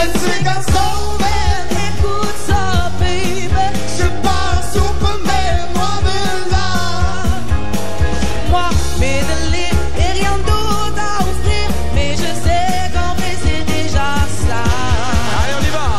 Je suis un sauveur, écoute ça, baby. Je pense super, mais moi de là. Moi, mes délires et rien d'autre à offrir. Mais je sais qu'en vrai c'est déjà ça.
Allez, on y va.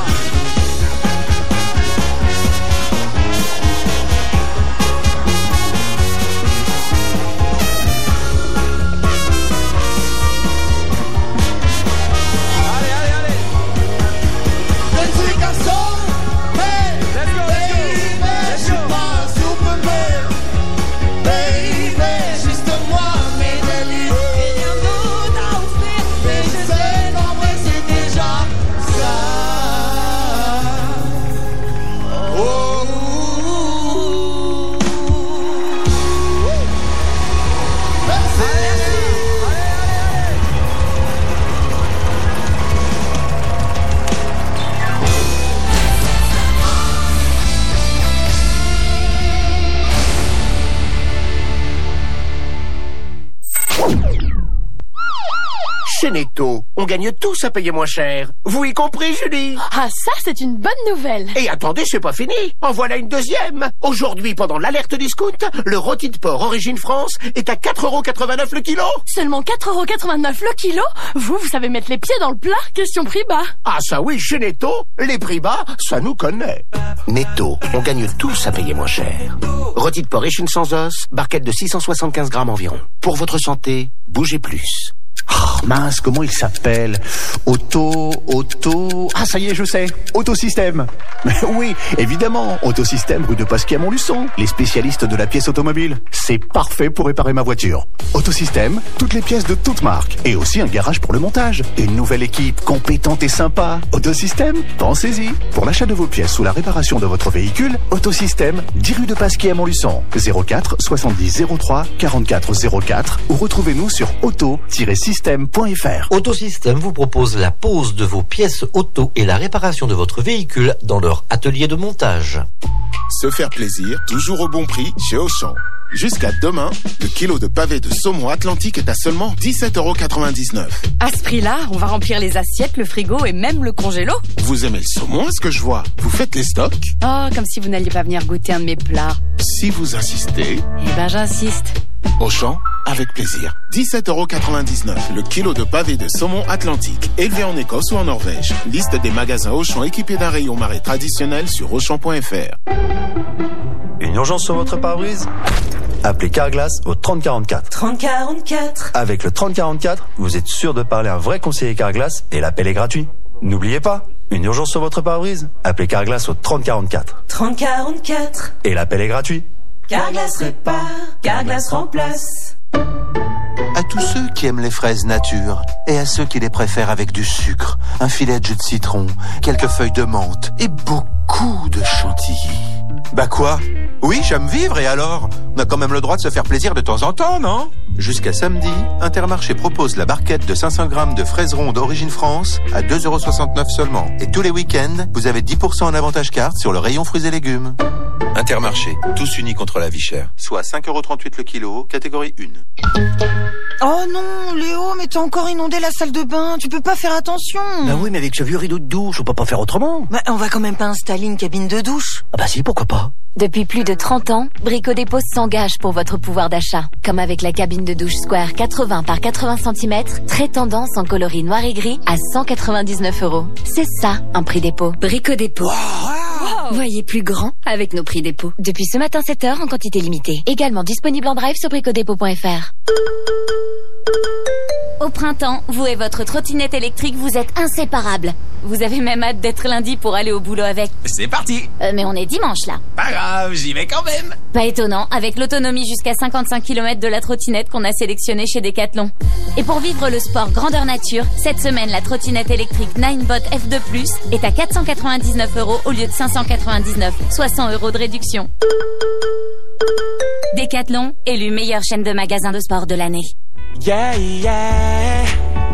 Chez Netto, on gagne tous à payer moins cher. Vous y compris, Julie?
Ah, ça, c'est une bonne nouvelle.
Et attendez, c'est pas fini. En voilà une deuxième. Aujourd'hui, pendant l'alerte discount, le rôti de porc Origine France est à 4,89€ le kilo.
Seulement 4,89€ le kilo? Vous savez mettre les pieds dans le plat? Question prix bas.
Ah ça oui, chez Netto, les prix bas, ça nous connaît. Netto, on gagne tous à payer moins cher. Rôti de porc échine sans os, barquette de 675 grammes environ. Pour votre santé, bougez plus.
Oh, mince, comment il s'appelle? Ah, ça y est, je sais. Autosystème. Oui, évidemment. Autosystème rue de Pasquier à Montluçon. Les spécialistes de la pièce automobile. C'est parfait pour réparer ma voiture. Autosystème, toutes les pièces de toutes marques. Et aussi un garage pour le montage. Une nouvelle équipe compétente et sympa. Autosystème, pensez-y. Pour l'achat de vos pièces ou la réparation de votre véhicule, Autosystème, 10 rue de Pasquier à Montluçon. 04 70 03 44 04 ou retrouvez-nous sur auto-système.fr.
Autosystème vous propose la pose de vos pièces auto et la réparation de votre véhicule dans leur atelier de montage.
Se faire plaisir, toujours au bon prix chez Auchan. Jusqu'à demain, le kilo de pavé de saumon Atlantique est à seulement 17,99€.
À ce prix-là, on va remplir les assiettes, le frigo et même le congélo.
Vous aimez le saumon, est-ce que je vois? Vous faites les stocks?
Oh, comme si vous n'alliez pas venir goûter un de mes plats.
Si vous insistez...
Eh ben, j'insiste.
Auchan, avec plaisir. 17,99€ le kilo de pavé de saumon Atlantique, élevé en Écosse ou en Norvège. Liste des magasins Auchan équipés d'un rayon marais traditionnel sur Auchan.fr.
Une urgence sur votre pare-brise? Appelez Carglass au 3044.
3044.
Avec le 3044, vous êtes sûr de parler à un vrai conseiller Carglass et l'appel est gratuit. N'oubliez pas, une urgence sur votre pare-brise? Appelez Carglass au 3044.
3044.
Et l'appel est gratuit.
Carglass répare, Carglass remplace.
À tous ceux qui aiment les fraises nature et à ceux qui les préfèrent avec du sucre, un filet de jus de citron, quelques feuilles de menthe et beaucoup de chantilly. Bah quoi? Oui, j'aime vivre et alors? On a quand même le droit de se faire plaisir de temps en temps, non? Jusqu'à samedi, Intermarché propose la barquette de 500 grammes de fraises rondes Origine France à 2,69€ seulement. Et tous les week-ends, vous avez 10% en avantage carte sur le rayon fruits et légumes. Intermarché, tous unis contre la vie chère. Soit 5,38€ le kilo, catégorie 1.
Oh non, Léo, mais t'as encore inondé la salle de bain. Tu peux pas faire attention.
Bah oui, mais avec ce vieux rideau de douche, on peut pas faire autrement.
Bah, on va quand même pas installer une cabine de douche.
Ah bah si, pourquoi pas.
Depuis plus de 30 ans, Brico Dépôt s'engage pour votre pouvoir d'achat. Comme avec la cabine de douche Square 80 par 80 cm, très tendance en coloris noir et gris à 199€. C'est ça, un prix dépôt. Brico Dépôt. Wow. Voyez plus grand avec nos prix dépôt. Depuis ce matin 7h en quantité limitée. Également disponible en drive sur bricodépôt.fr. Au printemps, vous et votre trottinette électrique, vous êtes inséparables. Vous avez même hâte d'être lundi pour aller au boulot avec.
C'est parti.
Mais on est dimanche là.
Pas grave, j'y vais quand même.
Pas étonnant, avec l'autonomie jusqu'à 55 km de la trottinette qu'on a sélectionnée chez Decathlon. Et pour vivre le sport grandeur nature, cette semaine, la trottinette électrique Ninebot F2+, est à 499€ au lieu de 599, soit 100€ de réduction. Decathlon, élu meilleure chaîne de magasins de sport de l'année.
Yeah, yeah,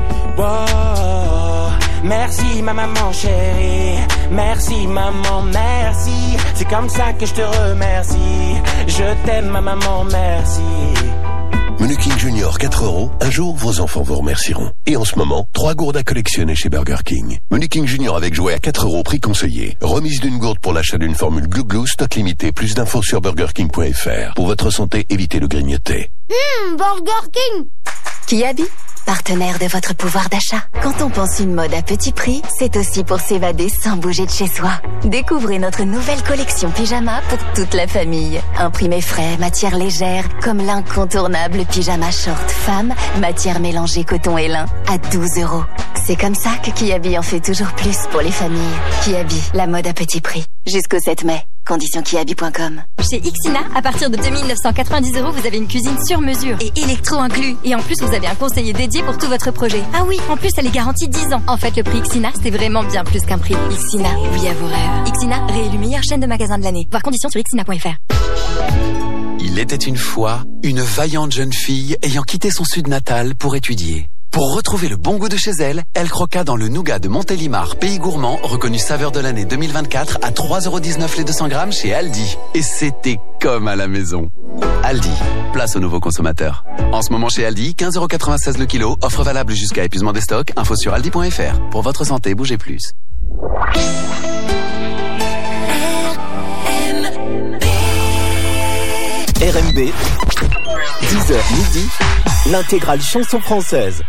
wow. Merci ma maman chérie, merci maman, merci. C'est comme ça que je te remercie. Je t'aime ma maman, merci.
Menu King Junior 4 €. Un jour, vos enfants vous remercieront. Et en ce moment, 3 gourdes à collectionner chez Burger King. Menu King Junior avec jouet à 4 €, prix conseillé. Remise d'une gourde pour l'achat d'une formule Glouglou, stock limité. Plus d'infos sur burgerking.fr. Pour votre santé, évitez le grignoter.
Burger King.
Kiabi, partenaire de votre pouvoir d'achat. Quand on pense une mode à petit prix, c'est aussi pour s'évader sans bouger de chez soi. Découvrez notre nouvelle collection pyjama pour toute la famille. Imprimé frais, matière légère, comme l'incontournable pyjama short femme, matière mélangée coton et lin, à 12 €. C'est comme ça que Kiabi en fait toujours plus pour les familles. Kiabi, la mode à petit prix. Jusqu'au 7 mai. Conditions kiabi.com.
Chez Ixina, à partir de 2990 €, vous avez une cuisine sur mesure et électro inclus. Et en plus, vous avez un conseiller dédié pour tout votre projet. Ah oui, en plus, elle est garantie 10 ans. En fait, le prix Ixina, c'était vraiment bien plus qu'un prix. Ixina, oui à vos rêves. Ixina, réélu meilleure chaîne de magasins de l'année. Voir conditions sur ixina.fr.
Il était une fois une vaillante jeune fille ayant quitté son sud natal pour étudier. Pour retrouver le bon goût de chez elle, elle croqua dans le nougat de Montélimar, pays gourmand, reconnu saveur de l'année 2024 à 3,19 € les 200 grammes chez Aldi. Et c'était comme à la maison. Aldi, place aux nouveaux consommateurs. En ce moment chez Aldi, 15,96 € le kilo, offre valable jusqu'à épuisement des stocks, info sur aldi.fr. Pour votre santé, bougez plus.
RMB, 10h midi, l'intégrale chanson française.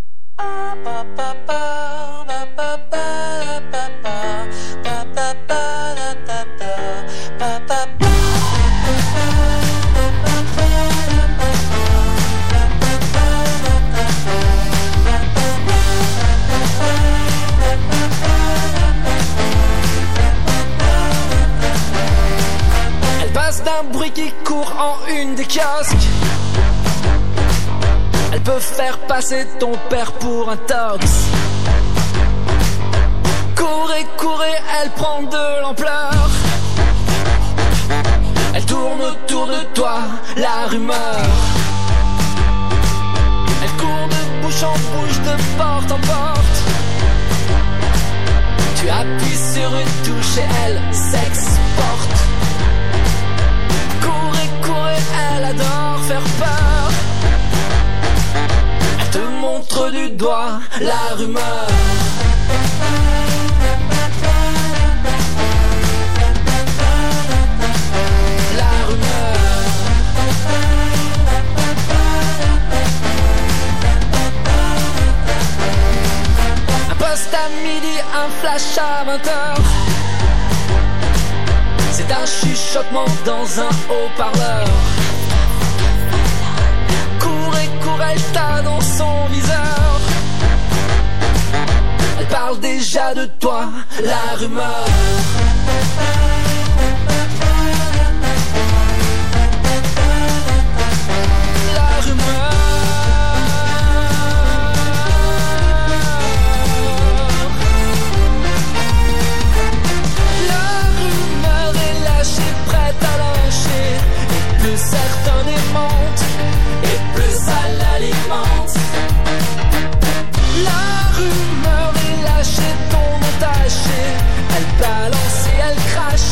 Elle passe d'un bruit qui court en une des kiosques. Elle peut faire passer ton père pour un tox. Courez, courez, elle prend de l'ampleur. Elle tourne autour de toi, la rumeur. Elle court de bouche en bouche, de porte en porte. Tu appuies sur une touche et elle s'exporte. Courez, courez, elle adore faire peur. Elle te montre du doigt la rumeur. La rumeur. Un poste à midi, un flash à 20h. C'est un chuchotement dans un haut-parleur. Courez, courez, elle t'a dans son viseur. Elle parle déjà de toi, la rumeur. La rumeur. La rumeur est lâchée, prête à lâcher. Et plus certains démentent, et plus ça l'alimente. La rumeur est lâchée, ton entaché. Elle balance et elle crache.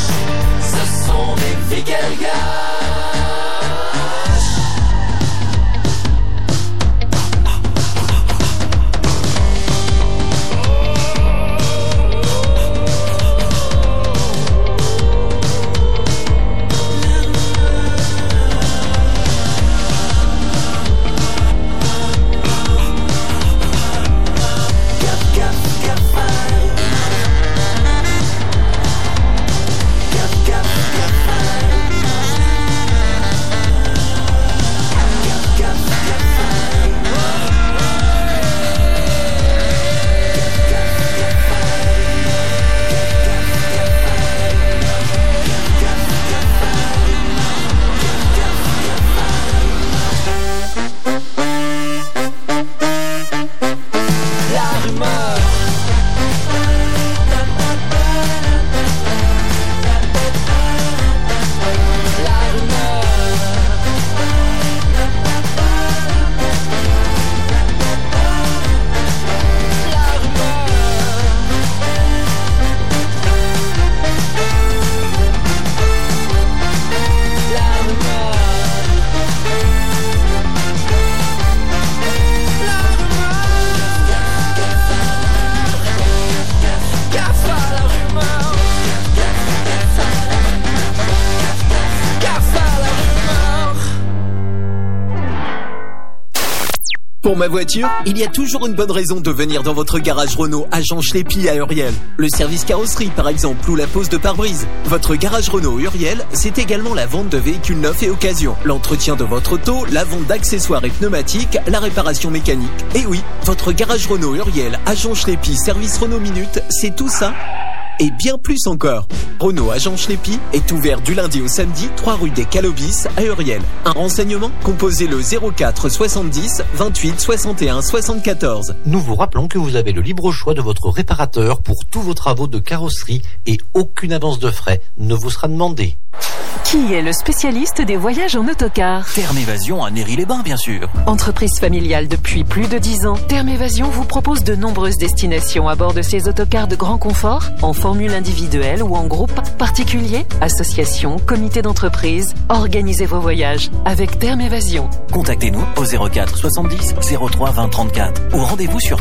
Pour ma voiture, il y a toujours une bonne raison de venir dans votre garage Renault à Jean-Schleppi à Uriel. Le service carrosserie par exemple ou la pose de pare-brise. Votre garage Renault Uriel, c'est également la vente de véhicules neufs et occasions, l'entretien de votre auto, la vente d'accessoires et pneumatiques, la réparation mécanique. Et oui, votre garage Renault Uriel à Jean-Schleppi, service Renault Minute, c'est tout ça et bien plus encore. Renault à Jean-Schleppi est ouvert du lundi au samedi, 3 rue des Calobis à Uriel. Un renseignement, composez le 04 70 28 61 74.
Nous vous rappelons que vous avez le libre choix de votre réparateur pour tous vos travaux de carrosserie et aucune avance de frais ne vous sera demandée.
Qui est le spécialiste des voyages en autocar?
Terme Évasion à Néry-les-Bains, bien sûr.
Entreprise familiale depuis plus de 10 ans, Terme Évasion vous propose de nombreuses destinations à bord de ces autocars de grand confort, en formule individuelle ou en groupe, particulier, association, comité d'entreprise. Organisez vos voyages avec Terme Évasion.
Contactez-nous au 04 70 03 20 34 ou rendez-vous sur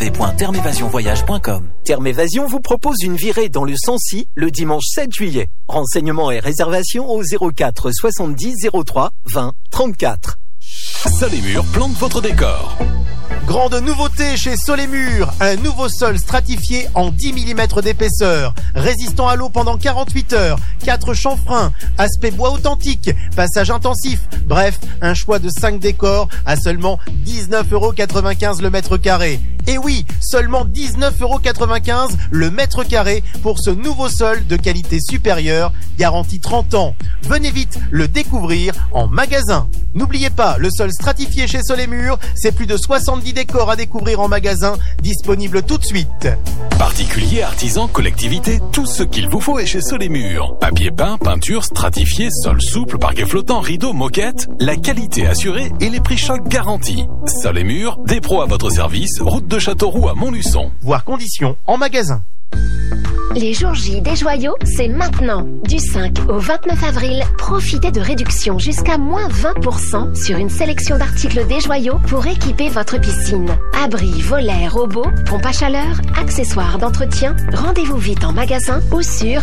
www.termevasionvoyage.com.
Terme Évasion vous propose une virée dans le Sancy le dimanche 7 juillet. Renseignements et réservations au 04 70 03 20 34.
Sol et Murs plante votre décor.
Grande nouveauté chez Sol et Murs, un nouveau sol stratifié en 10 mm d'épaisseur, résistant à l'eau pendant 48 heures, 4 chanfreins, aspect bois authentique, passage intensif, bref, un choix de 5 décors à seulement 19,95 € le mètre carré. Et oui, seulement 19,95 € le mètre carré pour ce nouveau sol de qualité supérieure, garantie 30 ans. Venez vite le découvrir en magasin. N'oubliez pas, le sol stratifié chez Sol et Murs, c'est plus de 70 décors à découvrir en magasin, disponible tout de suite.
Particuliers, artisans, collectivités, tout ce qu'il vous faut est chez Sol et Murs. Papier peint, peinture, stratifié, sol souple, parquet flottant, rideaux, moquette, la qualité assurée et les prix chocs garantis. Sol et Murs, des pros à votre service, route de Châteauroux à Montluçon.
Voir conditions en magasin.
Les jours J des joyaux, c'est maintenant. Du 5 au 29 avril, profitez de réductions jusqu'à moins 20% sur une sélection d'articles des joyaux pour équiper votre piscine. Abris, volets, robots, pompes à chaleur, accessoires d'entretien. Rendez-vous vite en magasin ou sur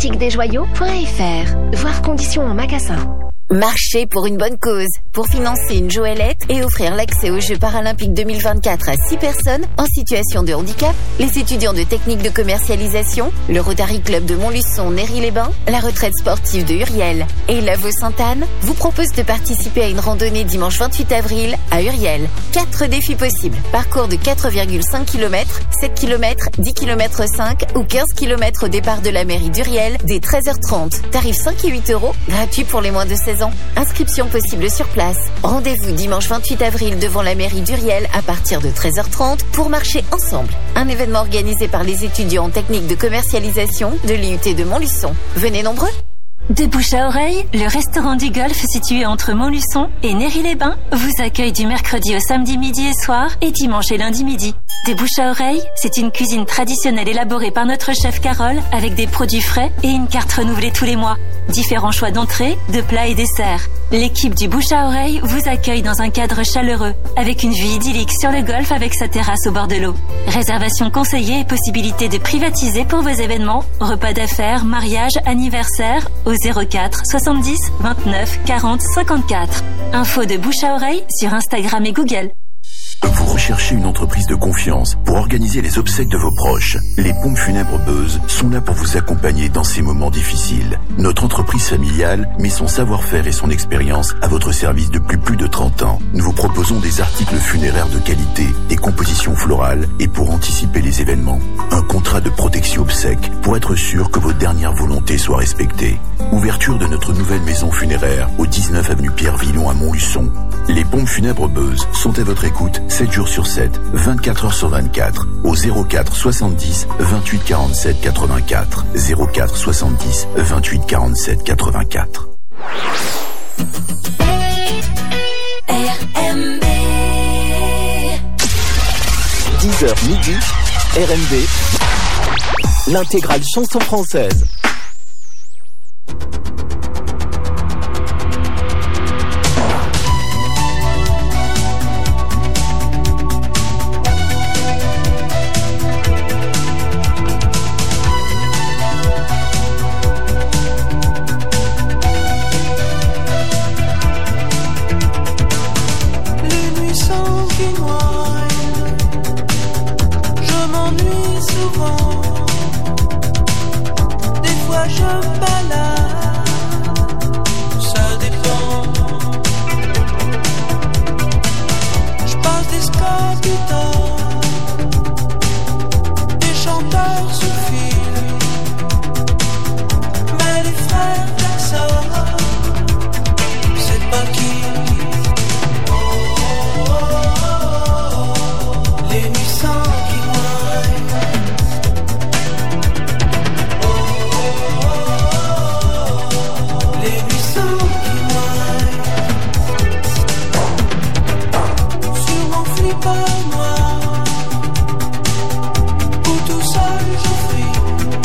laboutiquedesjoyaux.fr. Voir conditions en magasin.
Marcher pour une bonne cause. Pour financer une joëlette et offrir l'accès aux Jeux paralympiques 2024 à 6 personnes en situation de handicap, les étudiants de technique de commercialisation, le Rotary Club de Montluçon, Néry-les-Bains, la retraite sportive de Uriel et la Vaux-Sainte-Anne vous proposent de participer à une randonnée dimanche 28 avril à Uriel. 4 défis possibles. Parcours de 4,5 km, 7 km, 10 km 5 ou 15 km au départ de la mairie d'Uriel dès 13h30. Tarif 5 et 8 €, gratuit pour les moins de 16 ans. Inscription possible sur place. Rendez-vous dimanche 28 avril devant la mairie d'Uriel à partir de 13h30 pour marcher ensemble. Un événement organisé par les étudiants en technique de commercialisation de l'IUT de Montluçon. Venez nombreux.
De bouche à oreille, le restaurant du Golfe situé entre Montluçon et Néry-les-Bains vous accueille du mercredi au samedi midi et soir et dimanche et lundi midi. De bouche à oreille, c'est une cuisine traditionnelle élaborée par notre chef Carole avec des produits frais et une carte renouvelée tous les mois. Différents choix d'entrées, de plats et desserts. L'équipe du bouche à oreille vous accueille dans un cadre chaleureux avec une vue idyllique sur le golfe avec sa terrasse au bord de l'eau. Réservation conseillée et possibilité de privatiser pour vos événements, repas d'affaires, mariage, anniversaire au 04 70 29 40 54. Info de bouche à oreille sur Instagram et Google.
Vous recherchez une entreprise de confiance pour organiser les obsèques de vos proches. Les pompes funèbres Beuze sont là pour vous accompagner dans ces moments difficiles. Notre entreprise familiale met son savoir-faire et son expérience à votre service depuis plus de 30 ans. Nous vous proposons des articles funéraires de qualité, des compositions florales et pour anticiper les événements, un contrat de protection obsèques pour être sûr que vos dernières volontés soient respectées. Ouverture de notre nouvelle maison funéraire au 19 avenue Pierre Villon à Montluçon. Les pompes funèbres Beuze sont à votre écoute 7 jours sur 7, 24 heures sur 24, au 04 70 28 47 84. 04 70 28 47 84.
RMB 10h midi, RMB, l'intégrale chanson française.
Les nuits sanguinoires fois je me balade, ça dépend. Je passe des scores du temps, des chanteurs se filent, mais les frères Jackson, c'est pas qui. Les nuits sans qui moignent. Les nuits sans qui moignent. Sur mon flipper noir, où tout seul je fris,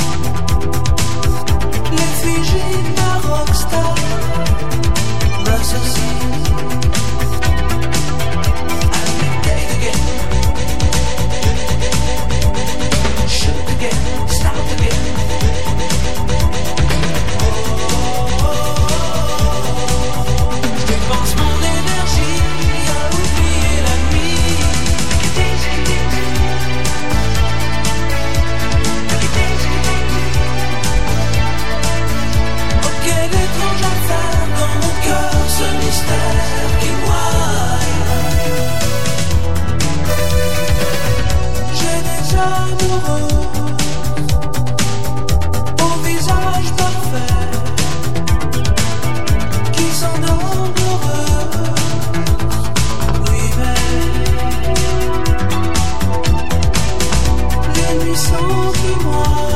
l'effigie d'un rockstar m'assassine. Sans qui moi